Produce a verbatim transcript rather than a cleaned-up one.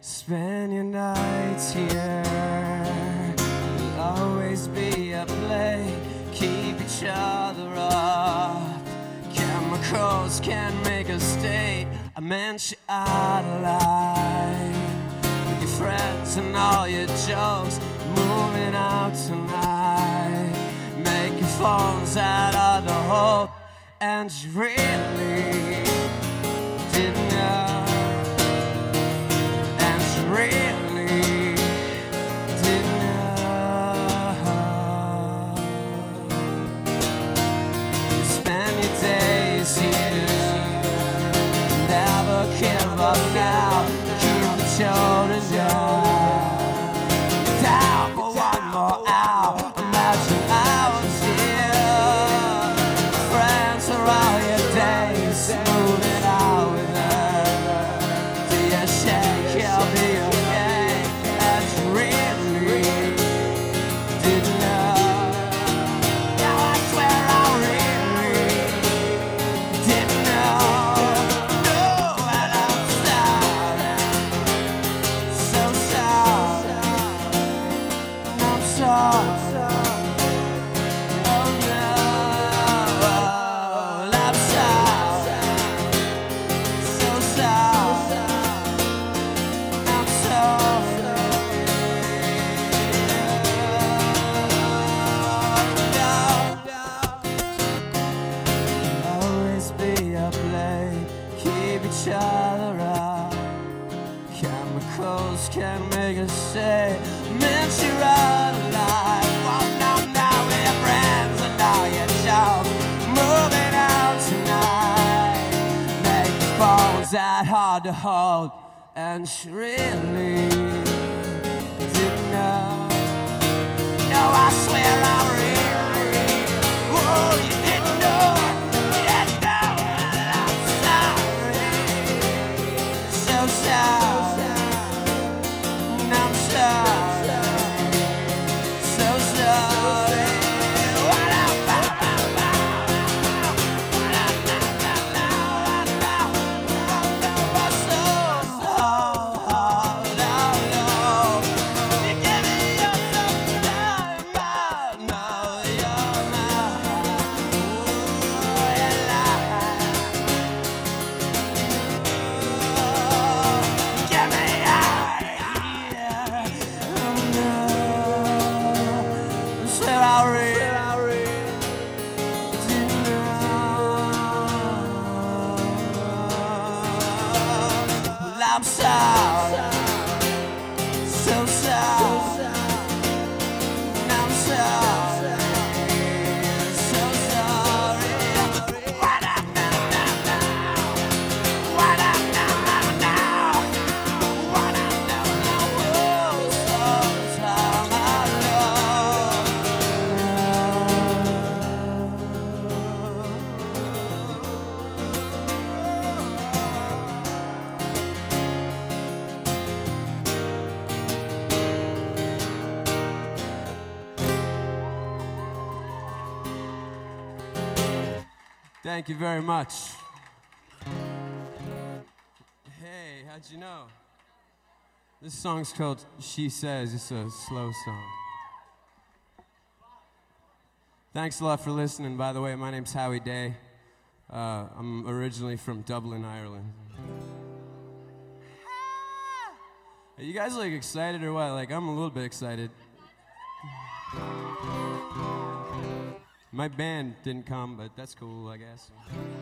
Spend your nights here. There'll always be a play. Keep each other up. Chemicals can make a state. I meant you out alive. With your friends and all your jokes. Moving out tonight. Making phones out of the hope. And you really didn't know. And you really didn't know. You spend your days here. Never give up now. Keep the children young. Down for one more hour. Imagine I was here. Friends are all your days. Moving out with her. Do you shake? You'll be okay. And you really didn't know. Now I swear I really didn't know. No, and I'm sorry. So sorry. And I'm sorry. Oh no, I'm sorry. So sorry. I'm sorry. Always be a play. Keep each other up. Chemicals can make us say, meant you're out alive. Well, now, now we're friends and all your jokes. Moving out tonight. Make the phones that hard to hold. And she really didn't know. No, I swear I really, oh, you didn't know. You didn't know. And I'm sorry. So sorry. And I'm sorry. So sorry. What up, what up, what up, what up, what up, so, so, oh, no, no. You give me yourself time, but no, you're mine. Ooh, you lie. Get me out of here. Oh no. I swear I really didn't know. Well, I'm sorry. So sorry. And I'm sorry. So sorry. What up now, now, now? What up now, now, now? What up now, now? Oh, so time I love. Thank you very much. Hey, how'd you know? This song's called She Says. It's a slow song. Thanks a lot for listening. By the way, my name's Howie Day. Uh, I'm originally from Dublin, Ireland. Are you guys like excited or what? Like, I'm a little bit excited. My band didn't come, but that's cool, I guess.